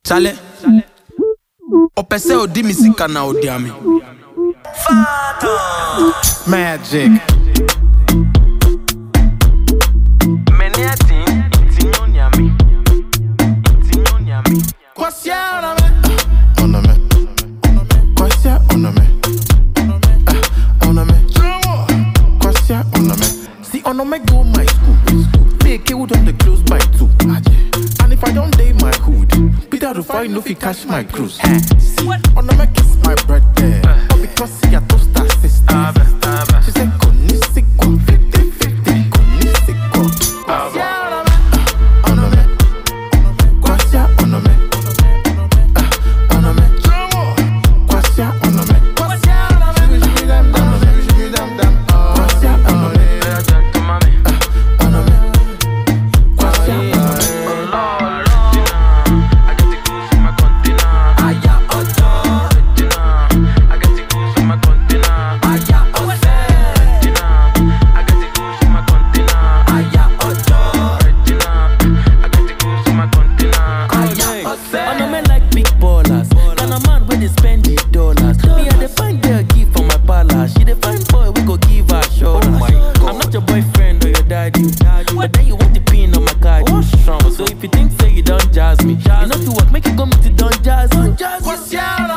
Chale, opese odi misika na odiami. Magic. See, on me go my school. Make it on the close by 2. And if I don't date my hood, Peter to find if he catch my cruise. See, on me kiss my brother. Because he a toaster sister. She said, Konisiko, 50-50, Konisiko. But then you want the pin on my card. So if you think say you don't jazz me, you know to what make you come to don't jazz me. What's your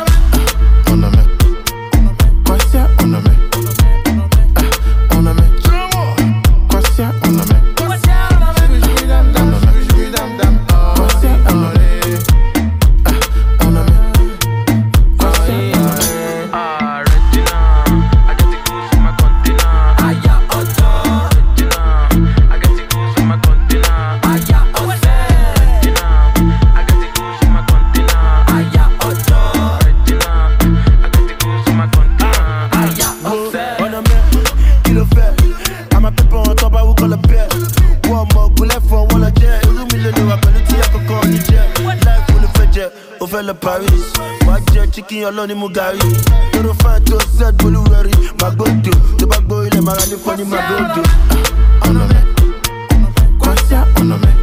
Paris, my jet chicken alone in Mugari. You don't find to set Buluari, my go-to. The back boy, let my run funny, my go-to. On me,